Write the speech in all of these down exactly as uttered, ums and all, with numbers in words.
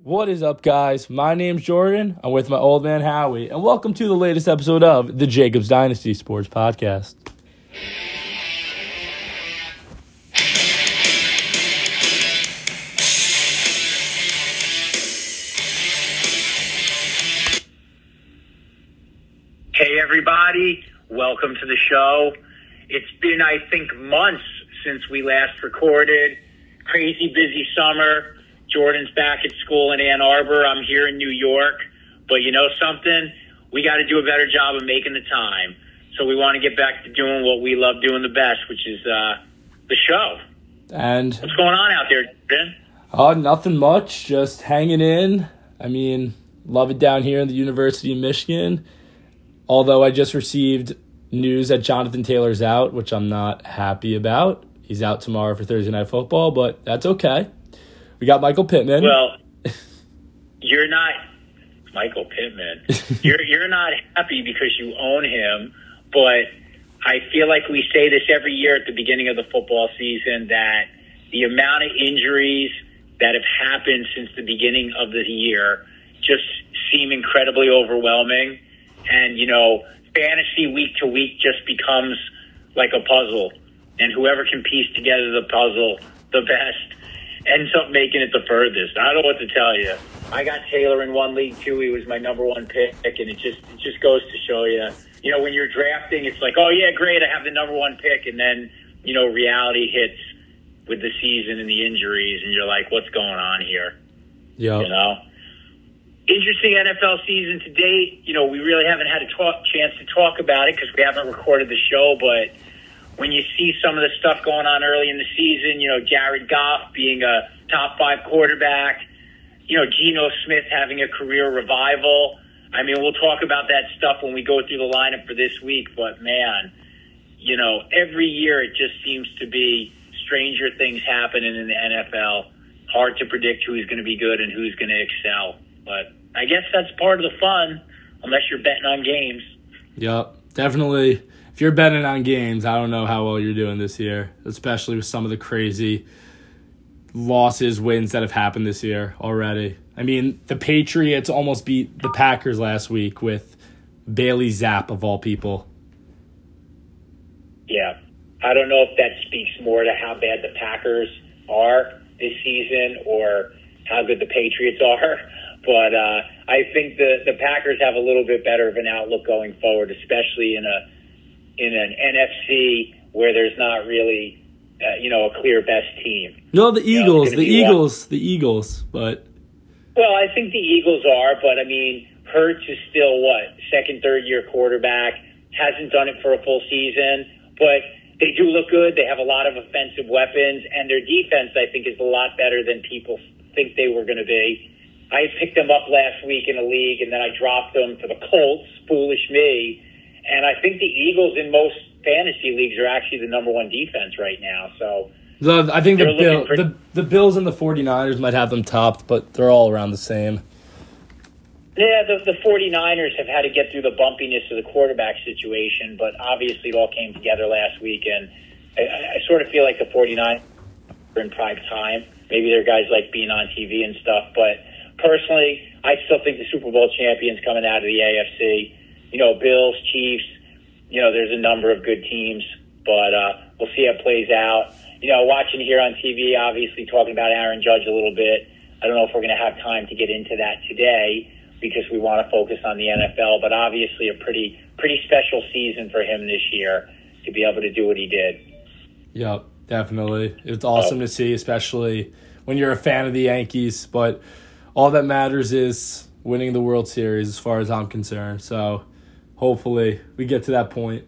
What is up, guys? My name's Jordan. I'm with my old man Howie, and welcome to the latest episode of the Jacobs Dynasty Sports Podcast. Hey, everybody. Welcome to the show. It's been, I think, months since we last recorded. Crazy busy summer. Jordan's back at school in Ann Arbor. I'm here in New York. But you know something? We got to do a better job of making the time. So we want to get back to doing what we love doing the best, which is uh, the show. And what's going on out there, Jordan? Oh, nothing much. Just hanging in. I mean, love it down here in the University of Michigan. Although I just received news that Jonathan Taylor's out, which I'm not happy about. He's out tomorrow for Thursday Night Football, but that's okay. We got Michael Pittman. Well, you're not Michael Pittman. You're you're not happy because you own him, but I feel like we say this every year at the beginning of the football season that the amount of injuries that have happened since the beginning of the year just seem incredibly overwhelming. And, you know, fantasy week to week just becomes like a puzzle. And whoever can piece together the puzzle the best ends up making it the furthest. I don't know what to tell you. I got Taylor in one league, too. He was my number one pick, and it just it just goes to show you, you know, when you're drafting, it's like, oh, yeah, great, I have the number one pick. And then, you know, reality hits with the season and the injuries, and you're like, what's going on here? Yeah. You know? Interesting N F L season to date. You know, we really haven't had a talk, chance to talk about it because we haven't recorded the show, but when you see some of the stuff going on early in the season, you know, Jared Goff being a top five quarterback, you know, Geno Smith having a career revival. I mean, we'll talk about that stuff when we go through the lineup for this week, but man, you know, every year it just seems to be stranger things happening in the N F L. Hard to predict who's going to be good and who's going to excel. But I guess that's part of the fun, unless you're betting on games. Yep, definitely. If you're betting on games, I don't know how well you're doing this year, especially with some of the crazy losses, wins that have happened this year already. I mean, the Patriots almost beat the Packers last week with Bailey Zapp, of all people. Yeah. I don't know if that speaks more to how bad the Packers are this season or how good the Patriots are. But uh, I think the, the Packers have a little bit better of an outlook going forward, especially in a in an N F C where there's not really, uh, you know, a clear best team. No, the Eagles, you know, the Eagles, one. the Eagles, but... Well, I think the Eagles are, but, I mean, Hurts is still, what, second, third-year quarterback, hasn't done it for a full season, but they do look good. They have a lot of offensive weapons, and their defense, I think, is a lot better than people think they were going to be. I picked them up last week in a league, and then I dropped them to the Colts, foolish me. And I think the Eagles in most fantasy leagues are actually the number one defense right now. So the, I think the, Bill, pretty- the the Bills and the 49ers might have them topped, but they're all around the same. Yeah, the, the 49ers have had to get through the bumpiness of the quarterback situation, but obviously it all came together last week. And I, I sort of feel like the 49ers are in prime time. Maybe they're guys like being on T V and stuff, but personally, I still think the Super Bowl champions coming out of the A F C. You know, Bills, Chiefs, you know, there's a number of good teams, but uh, we'll see how it plays out. You know, watching here on T V, obviously talking about Aaron Judge a little bit. I don't know if we're going to have time to get into that today because we want to focus on the N F L, but obviously a pretty pretty special season for him this year to be able to do what he did. Yep, definitely. It's awesome oh. to see, especially when you're a fan of the Yankees, but all that matters is winning the World Series as far as I'm concerned. So hopefully we get to that point.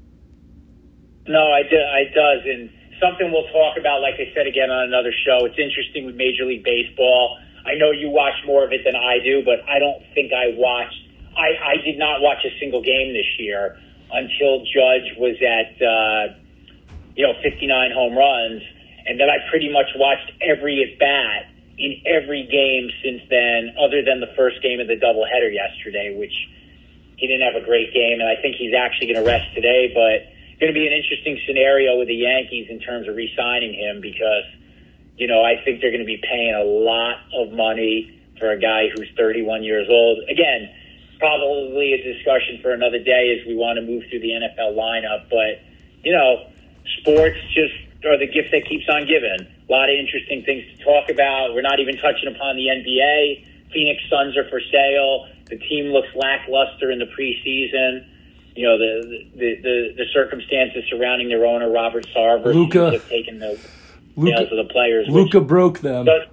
No, I do, it does. And something we'll talk about, like I said again on another show, it's interesting with Major League Baseball. I know you watch more of it than I do, but I don't think I watched – I I did not watch a single game this year until Judge was at, uh, you know, fifty-nine home runs. And then I pretty much watched every at-bat in every game since then, other than the first game of the doubleheader yesterday, which he didn't have a great game, and I think he's actually going to rest today. But it's going to be an interesting scenario with the Yankees in terms of re-signing him because, you know, I think they're going to be paying a lot of money for a guy who's thirty-one years old. Again, probably a discussion for another day as we want to move through the N F L lineup. But, you know, sports just are the gift that keeps on giving. A lot of interesting things to talk about. We're not even touching upon the N B A. Phoenix Suns are for sale. The team looks lackluster in the preseason. You know, the the, the, the circumstances surrounding their owner, Robert Sarver, Luka, have taken the Luka, nails of the players. Luka broke them. Does,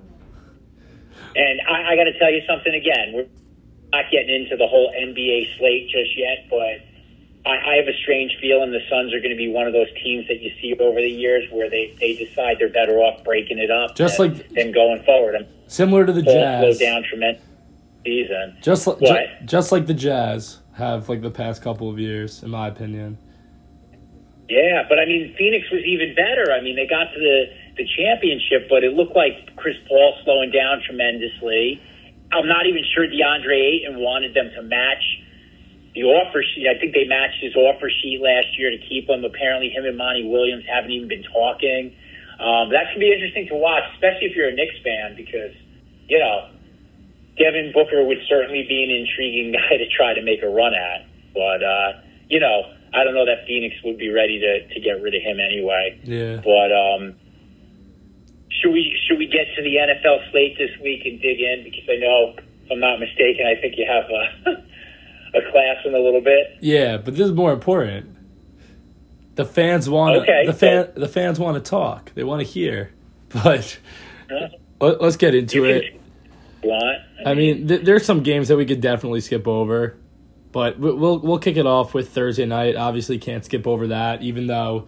and I, I got to tell you something again. We're not getting into the whole N B A slate just yet, but I, I have a strange feeling the Suns are going to be one of those teams that you see over the years where they, they decide they're better off breaking it up just than, like than going forward. I'm, similar to the Jazz. Slow down tremendously season. Just like what? Ju- just like the Jazz have like the past couple of years, in my opinion. Yeah, but I mean, Phoenix was even better. I mean, they got to the, the championship, but it looked like Chris Paul slowing down tremendously. I'm not even sure DeAndre Ayton wanted them to match the offer sheet. I think they matched his offer sheet last year to keep him. Apparently, him and Monty Williams haven't even been talking. Um, that can be interesting to watch, especially if you're a Knicks fan, because, you know, Devin Booker would certainly be an intriguing guy to try to make a run at. But, uh, you know, I don't know that Phoenix would be ready to, to get rid of him anyway. Yeah. But um, should we should we get to the N F L slate this week and dig in? Because I know, if I'm not mistaken, I think you have a, a class in a little bit. Yeah, but this is more important. The fans want okay, the fan so, the fans want to talk. They want to hear. But uh, let, let's get into it. Want? I mean, th- there's some games that we could definitely skip over. But we'll we'll kick it off with Thursday night. Obviously, can't skip over that, even though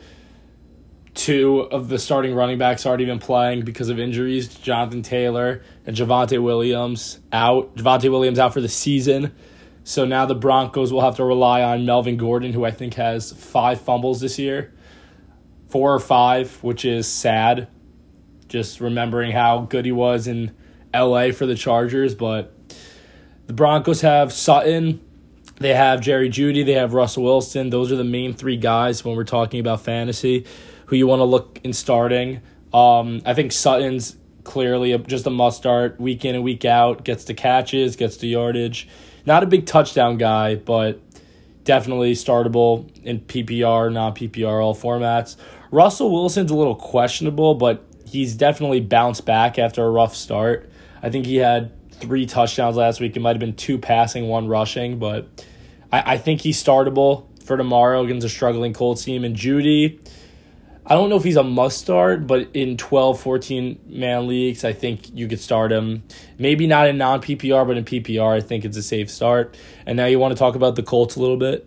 two of the starting running backs aren't even playing because of injuries. Jonathan Taylor and Javonte Williams out. Javonte Williams out for the season. So now the Broncos will have to rely on Melvin Gordon, who I think has five fumbles this year. Four or five, which is sad. Just remembering how good he was in L A for the Chargers. But the Broncos have Sutton. They have Jerry Jeudy. They have Russell Wilson. Those are the main three guys when we're talking about fantasy who you want to look in starting. Um, I think Sutton's clearly a, just a must-start week in and week out. Gets the catches, gets the yardage. Not a big touchdown guy, but definitely startable in P P R, non-P P R, all formats. Russell Wilson's a little questionable, but he's definitely bounced back after a rough start. I think he had three touchdowns last week. It might have been two passing, one rushing, but I, I think he's startable for tomorrow against a struggling Colts team. And Jeudy, I don't know if he's a must-start, but in twelve, fourteen-man leagues, I think you could start him. Maybe not in non-P P R, but in P P R, I think it's a safe start. And now you want to talk about the Colts a little bit?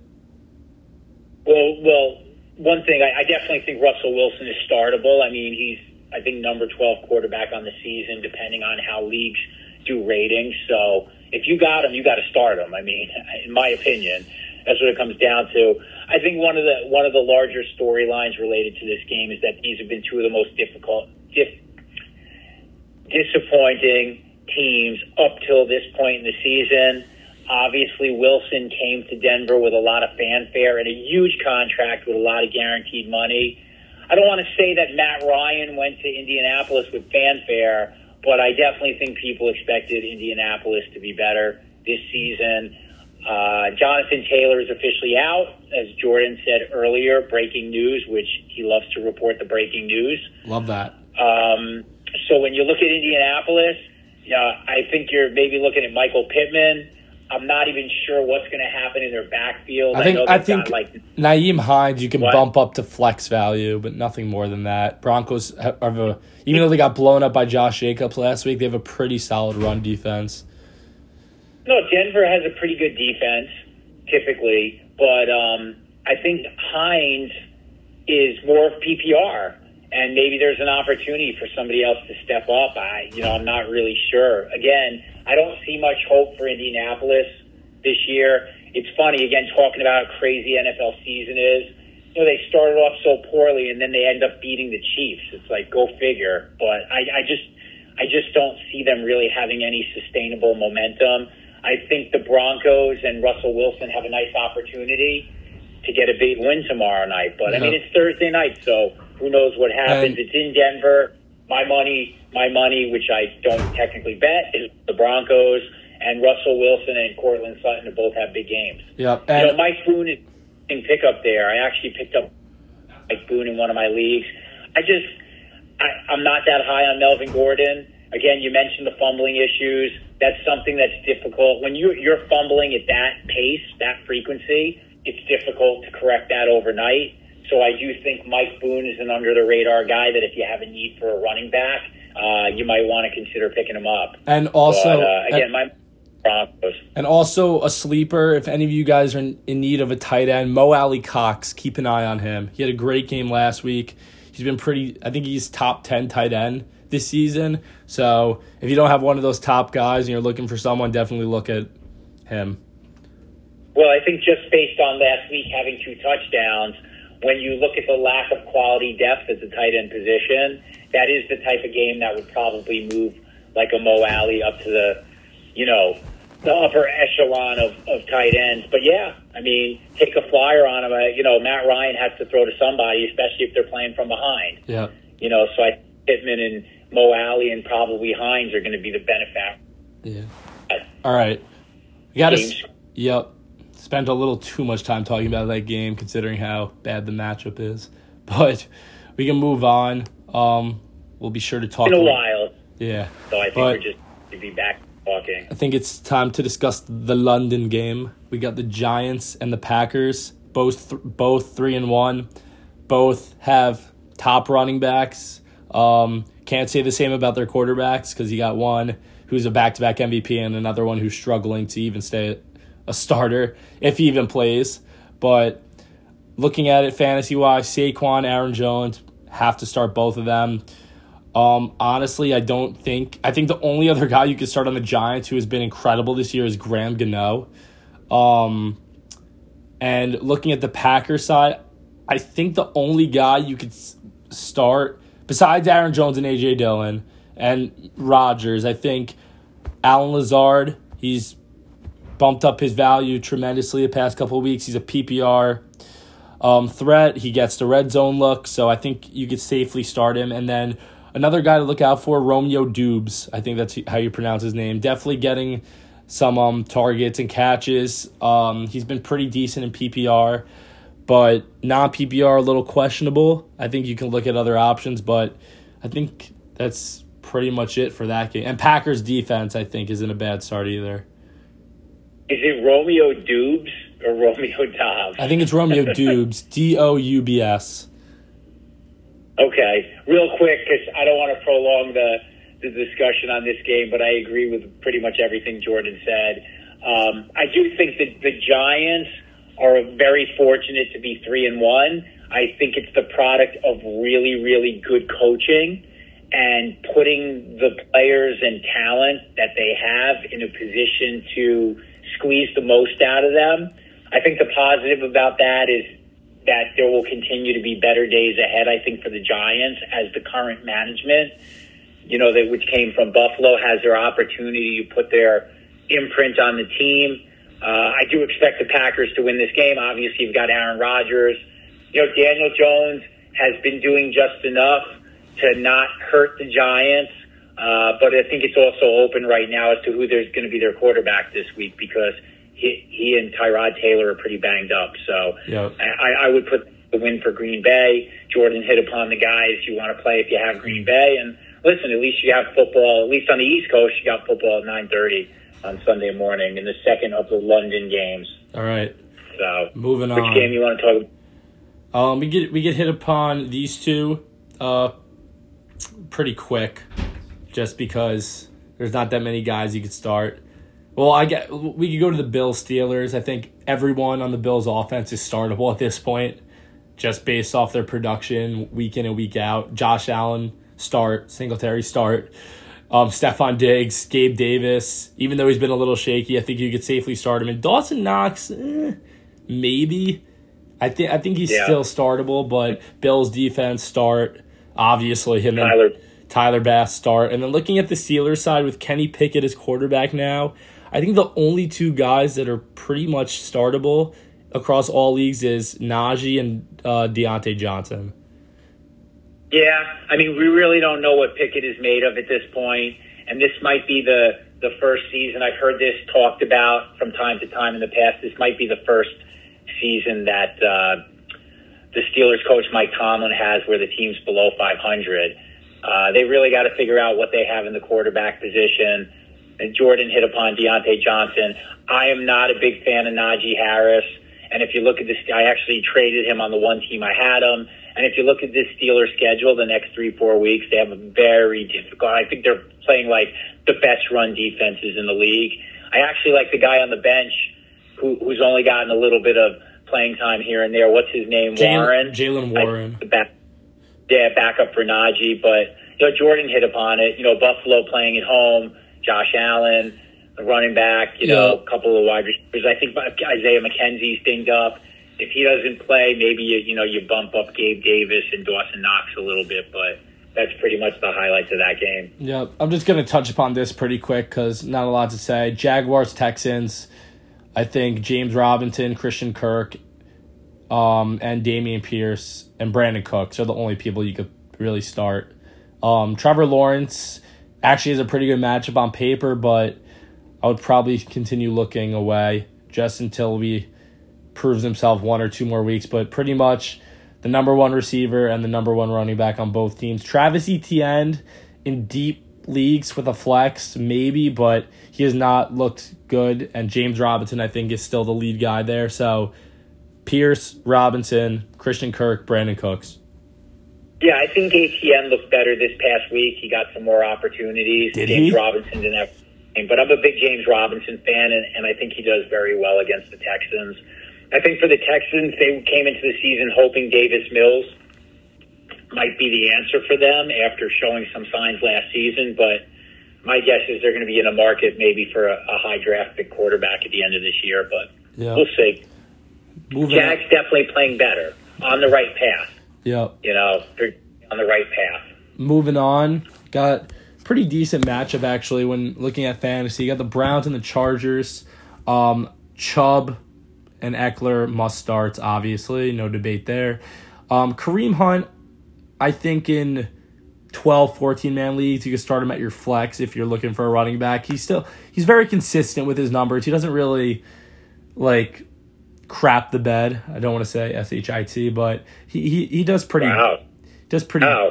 Well, well, one thing, I, I definitely think Russell Wilson is startable. I mean, he's, I think, number twelve quarterback on the season, depending on how leagues do ratings. So if you got him, you got to start him. I mean, in my opinion, that's what it comes down to. I think one of the one of the larger storylines related to this game is that these have been two of the most difficult, dif- disappointing teams up till this point in the season. Obviously, Wilson came to Denver with a lot of fanfare and a huge contract with a lot of guaranteed money. I don't want to say that Matt Ryan went to Indianapolis with fanfare, but I definitely think people expected Indianapolis to be better this season. Uh, Jonathan Taylor is officially out, as Jordan said earlier, breaking news, which he loves to report the breaking news. Love that. Um, so when you look at Indianapolis, you know, I think you're maybe looking at Michael Pittman. I'm not even sure what's going to happen in their backfield. I think I, know I think got, like, Nyheim Hines you can what? bump up to flex value, but nothing more than that. Broncos have a, even though they got blown up by Josh Jacobs last week, they have a pretty solid run defense. No, Denver has a pretty good defense, typically, but um, I think Hines is more of P P R, and maybe there's an opportunity for somebody else to step up. I, you know, I'm not really sure. Again, I don't see much hope for Indianapolis this year. It's funny, again, talking about how crazy N F L season is. You know, they started off so poorly, and then they end up beating the Chiefs. It's like, go figure. But I, I just, I just don't see them really having any sustainable momentum. I think the Broncos and Russell Wilson have a nice opportunity to get a big win tomorrow night. But, yeah. I mean, it's Thursday night, so who knows what happens. And it's in Denver. my money, my money, which I don't technically bet, is the Broncos, and Russell Wilson and Cortland Sutton to both have big games. Yeah, and you know, Mike Boone is in pickup there. I actually picked up Mike Boone in one of my leagues. I just, I, I'm not that high on Melvin Gordon. Again, you mentioned the fumbling issues. That's something that's difficult. When you, you're fumbling at that pace, that frequency, it's difficult to correct that overnight. So I do think Mike Boone is an under-the-radar guy that if you have a need for a running back, uh, you might want to consider picking him up. And also, but, uh, again, and, my Broncos. And also a sleeper, if any of you guys are in, in need of a tight end, Mo Alley Cox, keep an eye on him. He had a great game last week. He's been pretty, I think he's top ten tight end this season. So if you don't have one of those top guys and you're looking for someone, definitely look at him. Well, I think just based on last week having two touchdowns, when you look at the lack of quality depth at the tight end position, that is the type of game that would probably move like a Mo Alley up to the, you know, the upper echelon of, of tight ends. But yeah, I mean, take a flyer on him. Uh, you know, Matt Ryan has to throw to somebody, especially if they're playing from behind. Yeah. You know, so I think Pittman and Mo Alley and probably Hines are going to be the benefactors. Yeah. All right. We got to. Yep. Spent a little too much time talking about that game, considering how bad the matchup is. But we can move on. Um, we'll be sure to talk. In a about, while. Yeah. So I think but, we're just to be back talking. I think it's time to discuss the London game. We got the Giants and the Packers, both th- both three and one. Both have top running backs. Um, can't say the same about their quarterbacks because you got one who's a back-to-back M V P and another one who's struggling to even stay a starter, if he even plays. But looking at it fantasy-wise, Saquon, Aaron Jones have to start both of them. Um, honestly, I don't think... I think the only other guy you could start on the Giants who has been incredible this year is Graham Gano. Um, and looking at the Packers side, I think the only guy you could start, besides Aaron Jones and A J Dillon and Rodgers, I think Allen Lazard, he's bumped up his value tremendously the past couple of weeks. He's a P P R um, threat. He gets the red zone look, so I think you could safely start him. And then another guy to look out for, Romeo Dubes. I think that's how you pronounce his name. Definitely getting some um, targets and catches. Um, he's been pretty decent in P P R, but non-P P R a little questionable. I think you can look at other options, but I think that's pretty much it for that game. And Packers defense, I think, isn't a bad start either. Is it Romeo Dubes or Romeo Dobbs? I think it's Romeo Dubes, D O U B S. Okay. Real quick, because I don't want to prolong the, the discussion on this game, but I agree with pretty much everything Jordan said. Um, I do think that the Giants are very fortunate to be three and one. I think it's the product of really, really good coaching and putting the players and talent that they have in a position to squeeze the most out of them. I think the positive about that is that there will continue to be better days ahead, I think, for the Giants as the current management, you know, that which came from Buffalo, has their opportunity to put their imprint on the team. Uh, I do expect the Packers to win this game. Obviously, you've got Aaron Rodgers. You know, Daniel Jones has been doing just enough to not hurt the Giants. Uh, but I think it's also open right now as to who there's going to be their quarterback this week because he, he and Tyrod Taylor are pretty banged up. So yep. I, I would put the win for Green Bay. Jordan hit upon the guys you want to play if you have Green Bay. And listen, at least you have football, at least on the East Coast, you got football at nine thirty on Sunday morning in the second of the London games. All right. So moving which on. Which game you want to talk about? Um, we get we get hit upon these two uh, pretty quick, just because there's not that many guys you could start. Well, I get we could go to the Bills Steelers. I think everyone on the Bills offense is startable at this point, just based off their production week in and week out. Josh Allen start, Singletary start, um, Stephon Diggs, Gabe Davis. Even though he's been a little shaky, I think you could safely start him. And Dawson Knox, eh, maybe. I think I think he's yeah. still startable, but Bills defense start, obviously him and Tyler. Tyler Bass start. And then looking at the Steelers side with Kenny Pickett as quarterback now, I think the only two guys that are pretty much startable across all leagues is Najee and uh, Deontay Johnson. Yeah, I mean, we really don't know what Pickett is made of at this point, and this might be the, the first season. I've heard this talked about from time to time in the past. This might be the first season that uh, the Steelers coach Mike Tomlin has where the team's below five hundred. Uh, they really got to figure out what they have in the quarterback position. And Jordan hit upon Deontay Johnson. I am not a big fan of Najee Harris, and if you look at this, I actually traded him on the one team I had him. And if you look at this Steelers schedule, the next three, four weeks, they have a very difficult. I think they're playing like the best run defenses in the league. I actually like the guy on the bench who, who's only gotten a little bit of playing time here and there. What's his name? Jaylen, Warren. Jaylen Warren. I, back, yeah, backup for Najee. But you know, Jordan hit upon it. You know, Buffalo playing at home. Josh Allen, the running back. You yeah. know, a couple of wide receivers. I think Isaiah McKenzie's dinged up. If he doesn't play, maybe you, you know you bump up Gabe Davis and Dawson Knox a little bit, but that's pretty much the highlights of that game. Yeah, I'm just going to touch upon this pretty quick because not a lot to say. Jaguars, Texans, I think James Robinson, Christian Kirk, um, and Dameon Pierce and Brandon Cooks are the only people you could really start. Um, Trevor Lawrence actually has a pretty good matchup on paper, but I would probably continue looking away just until we proves himself one or two more weeks, but pretty much the number one receiver and the number one running back on both teams. Travis Etienne in deep leagues with a flex, maybe, but he has not looked good, and James Robinson, I think, is still the lead guy there. So Pierce, Robinson, Christian Kirk, Brandon Cooks. Yeah, I think Etienne looked better this past week. He got some more opportunities. Did James he? Robinson didn't have anything, but I'm a big James Robinson fan, and, and I think he does very well against the Texans. I think for the Texans, they came into the season hoping Davis Mills might be the answer for them after showing some signs last season. But my guess is they're going to be in a market maybe for a, a high draft pick quarterback at the end of this year. But yeah. we'll see. Moving Jags on. Definitely playing better, on the right path. Yeah. You know, they're on the right path. Moving on, got pretty decent matchup actually when looking at fantasy. You got the Browns and the Chargers. Um, Chubb and Eckler must starts, obviously. No debate there. Um, Kareem Hunt, I think in twelve, fourteen-man leagues, you can start him at your flex if you're looking for a running back. He's still he's very consistent with his numbers. He doesn't really, like, crap the bed. I don't want to say S H I T, but he, he, he does pretty... Wow. Does pretty... Wow.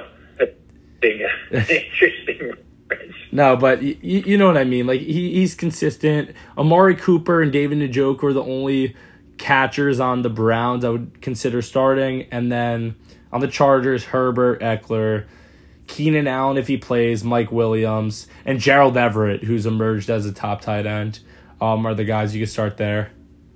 Interesting. No, but you, you know what I mean. Like he, he's consistent. Amari Cooper and David Njoku are the only catchers on the Browns I would consider starting. And then on the Chargers, Herbert, Eckler, Keenan Allen if he plays, Mike Williams, and Gerald Everett, who's emerged as a top tight end, um, are the guys you can start there.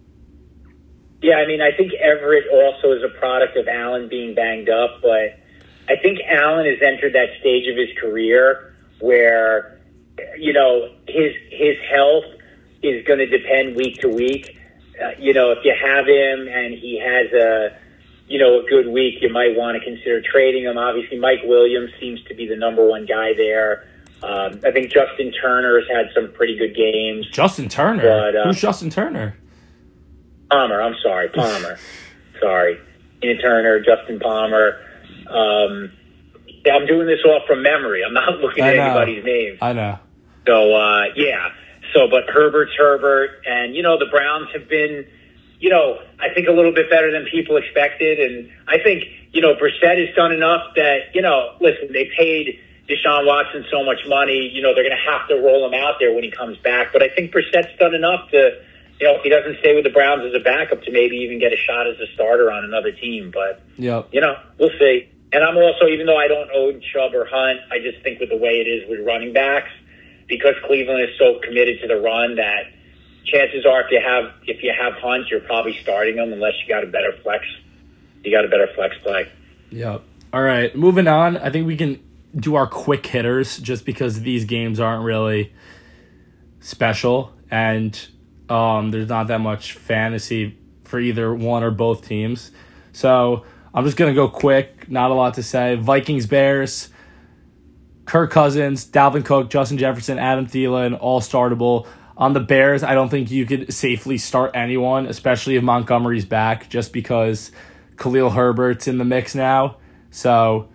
Yeah, I mean, I think Everett also is a product of Allen being banged up, but I think Allen has entered that stage of his career where, you know, his his health is going to depend week to week. Uh, you know, if you have him and he has a, you know, a good week, you might want to consider trading him. Obviously, Mike Williams seems to be the number one guy there. Um, I think Justin Turner has had some pretty good games. Justin Turner? But, uh, Who's Justin Turner? Palmer, I'm sorry, Palmer. sorry. Ian Turner, Justin Palmer. Um, I'm doing this all from memory. I'm not looking at anybody's names. I know. So, uh, yeah. So, but Herbert's Herbert. And, you know, the Browns have been, you know, I think a little bit better than people expected. And I think, you know, Brissett has done enough that, you know, listen, they paid Deshaun Watson so much money. You know, they're going to have to roll him out there when he comes back. But I think Brissett's done enough to, you know, if he doesn't stay with the Browns as a backup, to maybe even get a shot as a starter on another team. But, yep. you know, we'll see. And I'm also, even though I don't own Chubb or Hunt, I just think with the way it is with running backs, because Cleveland is so committed to the run, that chances are if you have if you have Hunt, you're probably starting him unless you got a better flex. You got a better flex play. Yep. All right, moving on. I think we can do our quick hitters just because these games aren't really special and um, there's not that much fantasy for either one or both teams. So I'm just going to go quick. Not a lot to say. Vikings, Bears, Kirk Cousins, Dalvin Cook, Justin Jefferson, Adam Thielen, all startable. On the Bears, I don't think you could safely start anyone, especially if Montgomery's back, just because Khalil Herbert's in the mix now. So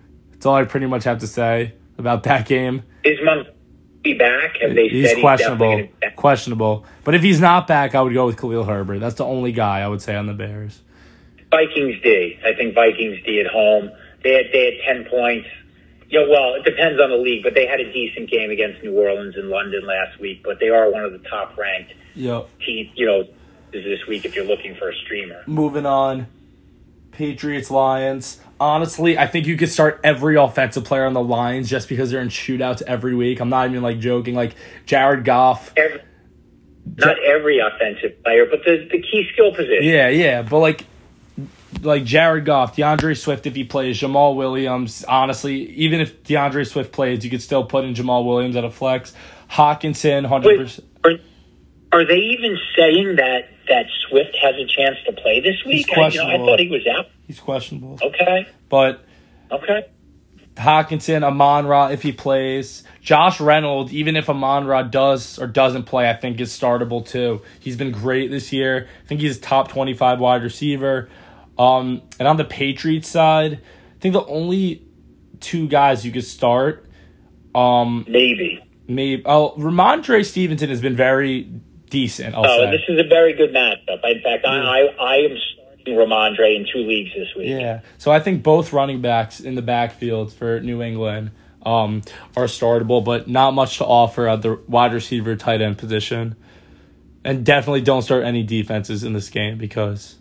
That's all I pretty much have to say about that game. Is Montgomery back? Have they he's said questionable. He's definitely back? Questionable. But if he's not back, I would go with Khalil Herbert. That's the only guy I would say on the Bears. Vikings D. I think Vikings D at home. They had they had ten points. You know, well, it depends on the league, but they had a decent game against New Orleans and London last week. But they are one of the top ranked Yep. teams. You know, this week if you're looking for a streamer. Moving on, Patriots Lions. Honestly, I think you could start every offensive player on the Lions just because they're in shootouts every week. I'm not even like joking. Like Jared Goff. Every, not every offensive player, but the the key skill position. Yeah, yeah, but like. Like Jared Goff, DeAndre Swift if he plays, Jamal Williams. Honestly, even if DeAndre Swift plays, you could still put in Jamal Williams at a flex. Hawkinson, one hundred percent. Wait, are, are they even saying that, that Swift has a chance to play this week? He's I, you know, I questionable. thought he was out. He's questionable. Okay. But Okay. Hawkinson, Amon-Ra if he plays. Josh Reynolds, even if Amon-Ra does or doesn't play, I think is startable too. He's been great this year. I think he's a top twenty-five wide receiver. Um, and on the Patriots side, I think the only two guys you could start, um, Maybe. maybe oh, Ramondre Stevenson has been very decent. I'll Oh, say. this is a very good matchup. In fact, I, I I am starting Ramondre in two leagues this week. Yeah, so I think both running backs in the backfield for New England um, are startable, but not much to offer at the wide receiver tight end position. And definitely don't start any defenses in this game because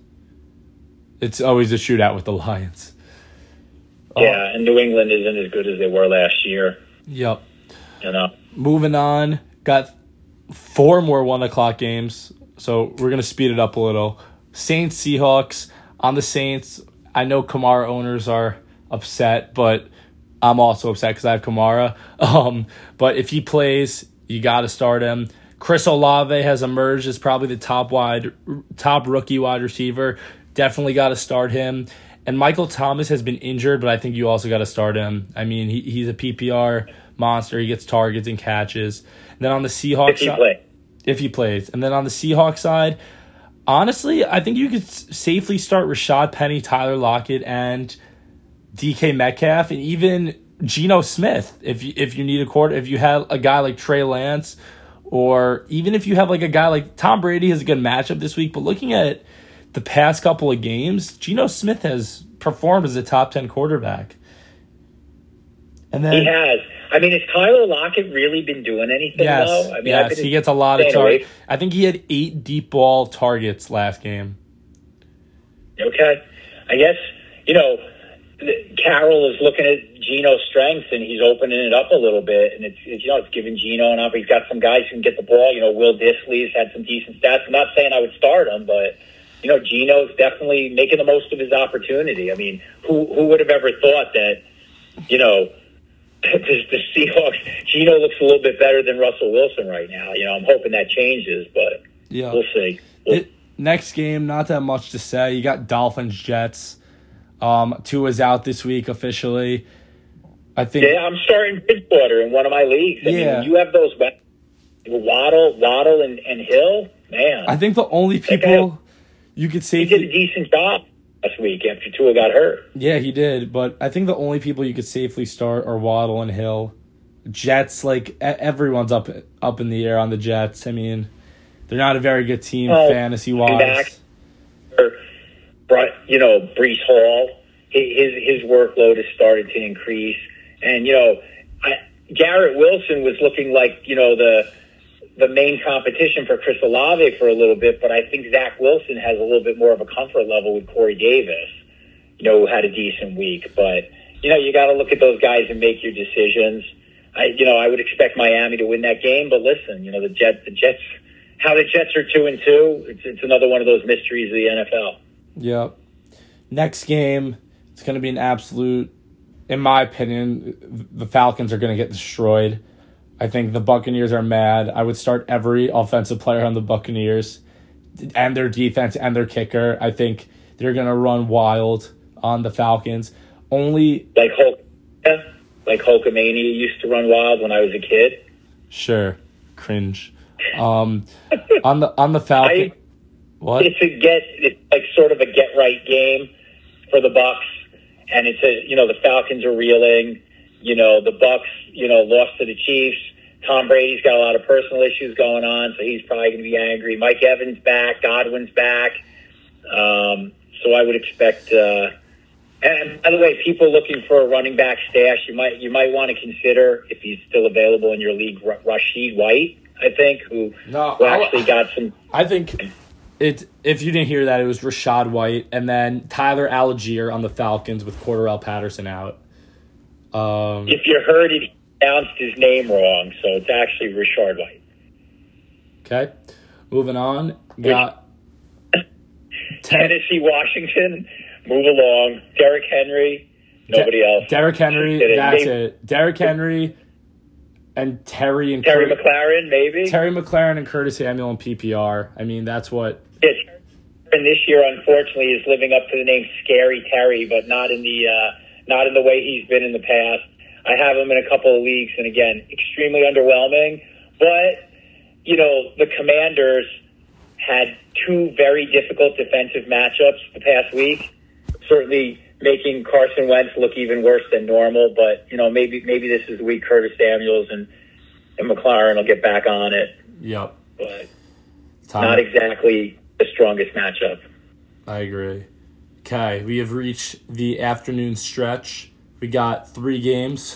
it's always a shootout with the Lions. Yeah, uh, and New England isn't as good as they were last year. Yep. You know. Moving on, got four more one o'clock games, so we're gonna speed it up a little. Saints Seahawks. On the Saints, I know Kamara owners are upset, but I'm also upset because I have Kamara. Um, but if he plays, you got to start him. Chris Olave has emerged as probably the top wide, top rookie wide receiver. Definitely got to start him. And Michael Thomas has been injured, but I think you also got to start him. I mean, he, he's a P P R monster. He gets targets and catches. And then on the Seahawks If he side, plays. if he plays, and then on the Seahawks side, honestly, I think you could safely start Rashad Penny, Tyler Lockett, and D K Metcalf, and even Geno Smith. If you if you need a quarter, if you have a guy like Trey Lance, or even if you have like a guy like Tom Brady has a good matchup this week. But looking at the past couple of games, Geno Smith has performed as a top ten quarterback. And then He has. I mean, has Tyler Lockett really been doing anything, yes, though? I mean, yes, he gets a lot of targets. I think he had eight deep ball targets last game. Okay. I guess, you know, Carroll is looking at Geno's strengths, and he's opening it up a little bit. And it's, it's you know, it's giving Geno an opportunity. He's got some guys who can get the ball. You know, Will Dissly's had some decent stats. I'm not saying I would start him, but, you know, Geno's definitely making the most of his opportunity. I mean, who who would have ever thought that, you know, the, the Seahawks, Geno looks a little bit better than Russell Wilson right now. You know, I'm hoping that changes, but Yeah. we'll see. We'll, It, next game, not that much to say. You got Dolphins Jets. Um, Tua's out this week officially. I think. yeah, I'm starting Bridgewater in one of my leagues. I Yeah. mean, when you have those back, Waddle, Waddle, and, and Hill, man. I think the only guy- people you could he did a safely. decent job last week after Tua got hurt. Yeah, he did. But I think the only people you could safely start are Waddle and Hill. Jets, like e- everyone's up up in the air on the Jets. I mean, they're not a very good team Oh, fantasy back. wise. Or, Bri- you know, Brees Hall, his his workload has started to increase, and you know, I, Garrett Wilson was looking like you know the the main competition for Chris Olave for a little bit, but I think Zach Wilson has a little bit more of a comfort level with Corey Davis, you know, who had a decent week. But you know, you got to look at those guys and make your decisions. I you know I would expect Miami to win that game, but listen, you know the Jets the Jets how the Jets are two and two. It's it's another one of those mysteries of the N F L. Yep. Next game, it's going to be an absolute, in my opinion, the Falcons are going to get destroyed. I think the Buccaneers are mad. I would start every offensive player on the Buccaneers and their defense and their kicker. I think they're going to run wild on the Falcons. Only, Like Hulk, like Hulkamania used to run wild when I was a kid. sure, cringe. Um, on the on the Falcons, I- what? It's a get. It's like sort of a get right game for the Bucks, and it's a, you know, the Falcons are reeling. You know, the Bucks, you know, lost to the Chiefs. Tom Brady's got a lot of personal issues going on, so he's probably going to be angry. Mike Evans back, Godwin's back. Um, so I would expect. Uh, and by the way, people looking for a running back stash, you might you might want to consider, if he's still available in your league, Rashid White. I think who, no, who actually got some. I think it. If you didn't hear that, it was Rashad White, and then Tyler Algier on the Falcons with Cordarrelle Patterson out. Um, if you heard it, he pronounced his name wrong, so it's actually Rashard White. Okay, moving on. Got Tennessee, Washington. Move along. Derrick Henry. Nobody De- else. Derrick Henry. It That's maybe, it. Derrick Henry and Terry and Terry Cur- McLaurin, maybe. Terry McLaurin and Curtis Samuel in P P R. I mean, that's what. Yes. And this year, unfortunately, is living up to the name Scary Terry, but not in the uh, not in the way he's been in the past. I have him in a couple of leagues, and again, extremely underwhelming. But you know, the Commanders had two very difficult defensive matchups the past week. Certainly making Carson Wentz look even worse than normal, but you know, maybe maybe this is the week Curtis Samuels and, and McLaurin will get back on it. Yep. But Tom, not exactly the strongest matchup. I agree. Okay, we have reached the afternoon stretch. We got three games.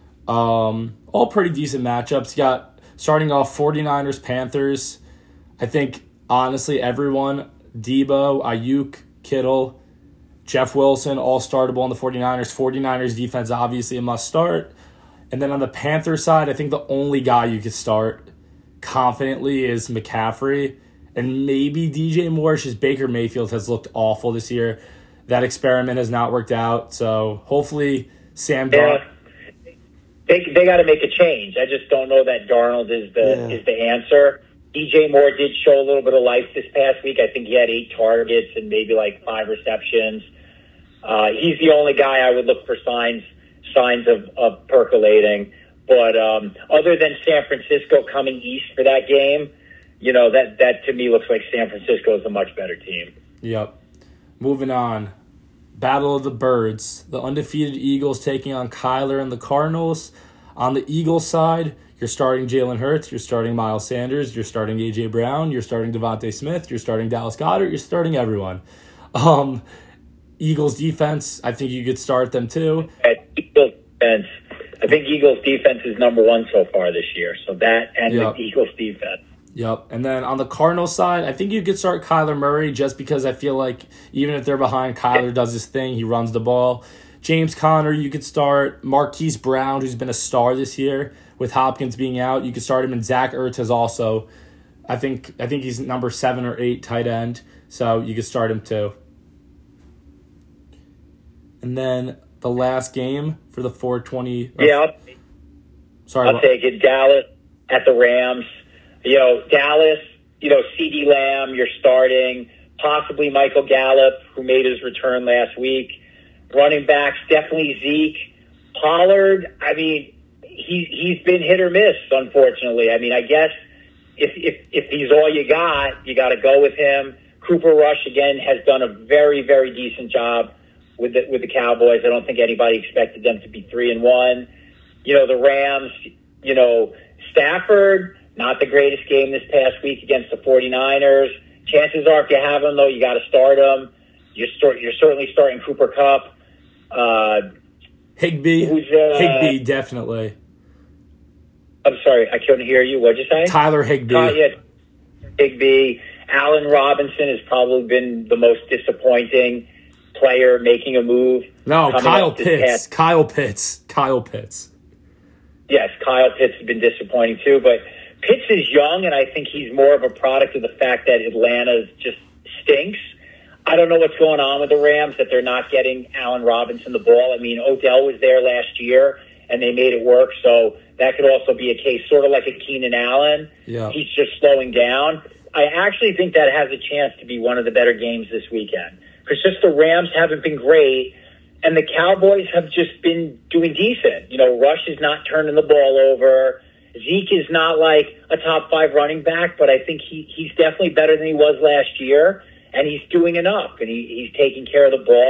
Um, all pretty decent matchups. You got starting off 49ers, Panthers. I think honestly everyone, Debo, Ayuk, Kittle, Jeff Wilson, all startable on the 49ers. 49ers defense, obviously a must start. And then on the Panthers side, I think the only guy you could start confidently is McCaffrey. And maybe D J Moore, because Baker Mayfield has looked awful this year. That experiment has not worked out. So hopefully Sam Darnold. Yeah. They, they got to make a change. I just don't know that Darnold is the Yeah. is the answer. D J Moore did show a little bit of life this past week. I think he had eight targets and maybe like five receptions. Uh, he's the only guy I would look for signs signs of, of percolating. But um, other than San Francisco coming east for that game, you know, that, that to me looks like San Francisco is a much better team. Yep. Moving on. Battle of the Birds. The undefeated Eagles taking on Kyler and the Cardinals. On the Eagles side, you're starting Jalen Hurts, you're starting Miles Sanders, you're starting A J. Brown, you're starting Devontae Smith, you're starting Dallas Goedert, you're starting everyone. Um, Eagles defense, I think you could start them too. At Eagles defense, I think Eagles defense is number one so far this year. So that and Yep. the Eagles defense. Yep. And then on the Cardinals side, I think you could start Kyler Murray just because I feel like even if they're behind, Kyler does his thing. He runs the ball. James Conner, you could start. Marquise Brown, who's been a star this year with Hopkins being out. You could start him. And Zach Ertz has also, I think, I think he's number seven or eight tight end. So you could start him too. And then the last game for the four twenty. Yeah, I'll, sorry, I'll what? take it. Dallas at the Rams. You know, Dallas, you know, CeeDee Lamb, you're starting. Possibly Michael Gallup, who made his return last week. Running backs, definitely Zeke. Pollard, I mean, he, he's been hit or miss, unfortunately. I mean, I guess if, if, if he's all you got, you got to go with him. Cooper Rush, again, has done a very, very decent job with the, with the Cowboys. I don't think anybody expected them to be three and one. You know, the Rams, you know, Stafford, not the greatest game this past week against the 49ers. Chances are if you have him, though, you got to start him. You're, start, you're certainly starting Cooper Kupp. Uh, Higbee. who's, uh, Higbee, definitely. I'm sorry, I couldn't hear you. What'd you say? Tyler Higbee. Uh, yeah, Higbee. Allen Robinson has probably been the most disappointing player making a move. No, Kyle up this Pitts. past- Kyle Pitts. Kyle Pitts. Yes, Kyle Pitts has been disappointing too, but Pitts is young, and I think he's more of a product of the fact that Atlanta just stinks. I don't know what's going on with the Rams, that they're not getting Allen Robinson the ball. I mean, Odell was there last year, and they made it work, so that could also be a case, sort of like a Keenan Allen. Yeah. He's just slowing down. I actually think that has a chance to be one of the better games this weekend, because just the Rams haven't been great, and the Cowboys have just been doing decent. You know, Rush is not turning the ball over. Zeke is not like a top five running back, but I think he, he's definitely better than he was last year, and he's doing enough, and he, he's taking care of the ball, and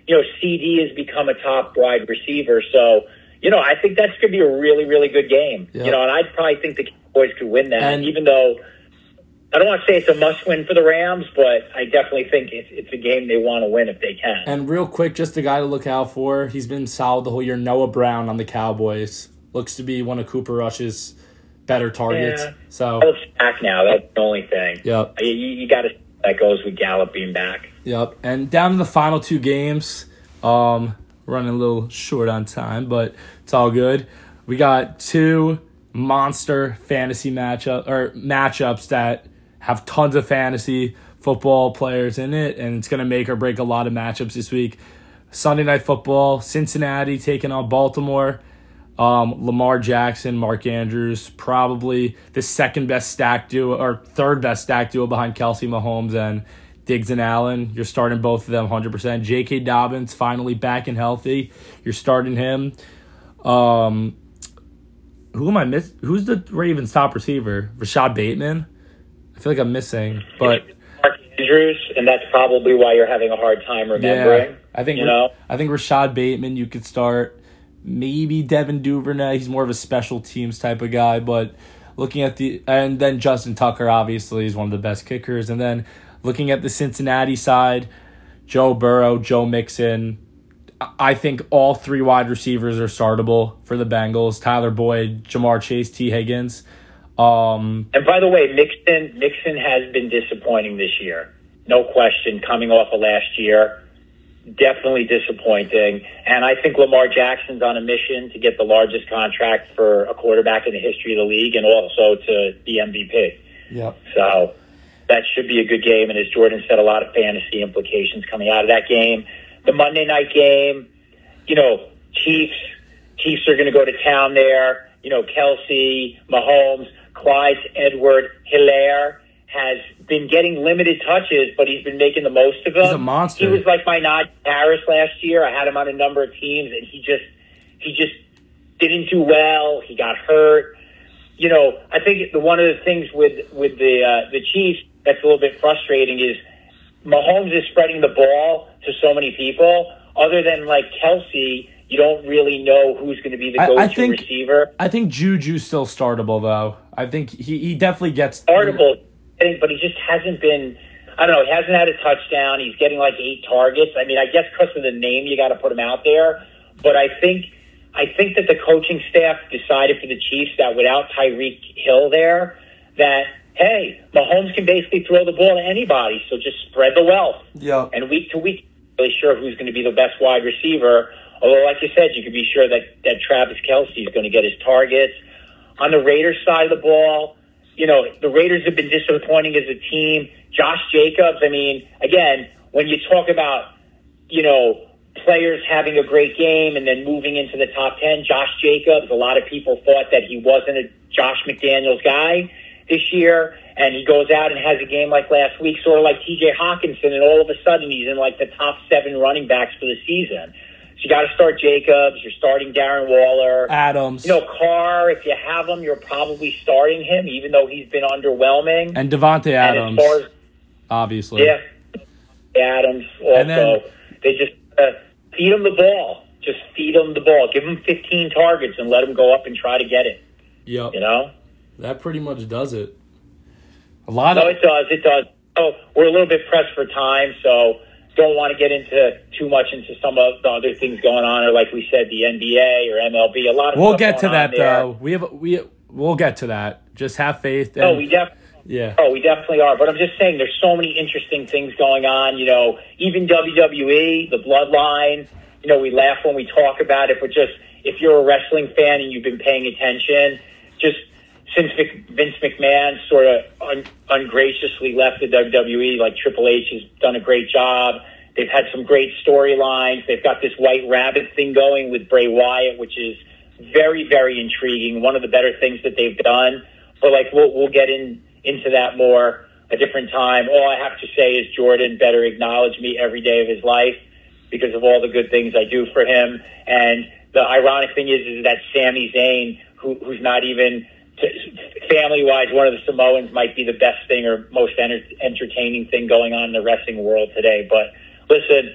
you know, C D has become a top wide receiver. So, you know, I think that's going to be a really, really good game. Yep. You know, and I'd probably think the Cowboys could win that, and even though I don't want to say it's a must-win for the Rams, but I definitely think it's, it's a game they want to win if they can. And real quick, just a guy to look out for. He's been solid the whole year. Noah Brown on the Cowboys. Looks to be one of Cooper Rush's better targets. Yeah. So it's back now. That's the only thing. Yep. You, you got to that goes with Gallup being back. Yep. And down to the final two games. Um, running a little short on time, but it's all good. We got two monster fantasy matchup or matchups that have tons of fantasy football players in it, and it's going to make or break a lot of matchups this week. Sunday Night Football, Cincinnati taking on Baltimore. Um, Lamar Jackson, Mark Andrews, probably the second best stack duo or third best stack duo behind Kelsey, Mahomes, and Diggs and Allen. You're starting both of them one hundred percent. J K. Dobbins finally back and healthy. You're starting him. Um, who am I miss? Who's the Ravens' top receiver? Rashad Bateman? I feel like I'm missing, but Mark Andrews, and that's probably why you're having a hard time remembering. Yeah, I think you know, I think Rashad Bateman you could start. Maybe Devin Duvernay. He's more of a special teams type of guy, but looking at the and then Justin Tucker obviously is one of the best kickers, and then looking at the Cincinnati side, Joe Burrow, Joe Mixon. I think all three wide receivers are startable for the Bengals. Tyler Boyd, Jamar Chase, T. Higgins. Um, and by the way, Mixon Mixon has been disappointing this year. No question, coming off of last year. Definitely disappointing. And I think Lamar Jackson's on a mission to get the largest contract for a quarterback in the history of the league and also to be M V P. Yep. So that should be a good game. And as Jordan said, a lot of fantasy implications coming out of that game. The Monday night game, you know, Chiefs, Chiefs are going to go to town there. You know, Kelsey, Mahomes, Clyde Edwards-Helaire has been getting limited touches, but he's been making the most of them. He's a monster. He was like my Najee Harris last year. I had him on a number of teams, and he just he just didn't do well. He got hurt. You know, I think the, one of the things with with the uh, the Chiefs that's a little bit frustrating is Mahomes is spreading the ball to so many people. Other than like Kelsey, you don't really know who's going to be the go-to I, I think, receiver. I think Juju's still startable, though. I think he, he definitely gets startable, but he just hasn't been. I don't know. He hasn't had a touchdown. He's getting like eight targets. I mean, I guess because of the name, you got to put him out there. But I think I think that the coaching staff decided for the Chiefs that without Tyreek Hill there, that hey, Mahomes can basically throw the ball to anybody. So just spread the wealth. Yeah. And week to week, really sure who's going to be the best wide receiver. Although, like you said, you could be sure that, that Travis Kelce is going to get his targets. On the Raiders side of the ball, you know, the Raiders have been disappointing as a team. Josh Jacobs, I mean, again, when you talk about, you know, players having a great game and then moving into the top ten, Josh Jacobs, a lot of people thought that he wasn't a Josh McDaniels guy this year, and he goes out and has a game like last week, sort of like T J Hawkinson, and all of a sudden he's in like the top seven running backs for the season. So you got to start Jacobs. You're starting Darren Waller. Adams. You know, Carr, if you have him, you're probably starting him, even though he's been underwhelming. And Devontae Adams, and as far as, obviously. Yeah. Adams also. Then, they just uh, feed him the ball. Just feed him the ball. Give him fifteen targets and let him go up and try to get it. Yep. You know? That pretty much does it. A lot no, of... it does. It does. Oh, we're a little bit pressed for time, so don't want to get into too much into some of the other things going on, or like we said, the N B A or M L B. A lot of we'll stuff get to going that on there. though. We have we we'll get to that. Just have faith. And, no, we definitely. Yeah. Oh, we definitely are. But I'm just saying, there's so many interesting things going on. You know, even W W E, the Bloodline. You know, we laugh when we talk about it, but just if you're a wrestling fan and you've been paying attention, just since Vince McMahon sort of un- ungraciously left the W W E, like Triple H has done a great job. They've had some great storylines. They've got this White Rabbit thing going with Bray Wyatt, which is very, very intriguing. One of the better things that they've done. But like we'll we'll get in into that more a different time. All I have to say is Jordan better acknowledge me every day of his life because of all the good things I do for him. And the ironic thing is, is that Sami Zayn, who, who's not even family-wise, one of the Samoans might be the best thing or most enter- entertaining thing going on in the wrestling world today. But listen,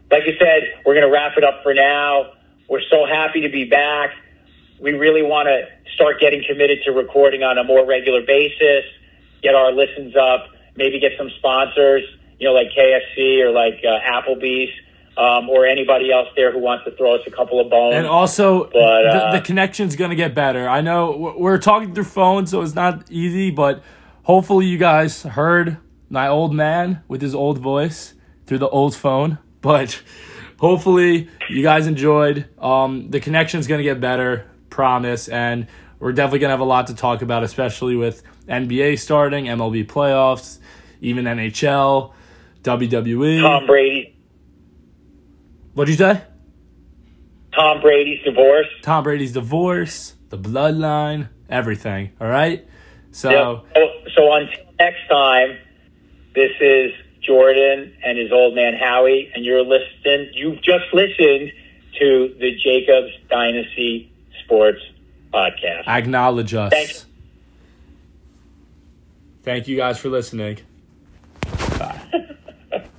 like I said, we're going to wrap it up for now. We're so happy to be back. We really want to start getting committed to recording on a more regular basis, get our listens up, maybe get some sponsors, you know, like K F C or like uh, Applebee's, um, or anybody else there who wants to throw us a couple of bones. And also, but, uh, the, the connection's going to get better. I know we're talking through phones, so it's not easy, but hopefully you guys heard my old man with his old voice through the old phone. But hopefully you guys enjoyed. Um, the connection's going to get better, promise, and we're definitely going to have a lot to talk about, especially with N B A starting, M L B playoffs, even N H L, W W E. Tom Brady. What'd you say? Tom Brady's divorce. Tom Brady's divorce, the bloodline, everything. All right? So, yep. so, so until next time, this is Jordan and his old man Howie, and you're listening. You've just listened to the Jacobs Dynasty Sports Podcast. Acknowledge us. Thanks. Thank you guys for listening. Bye.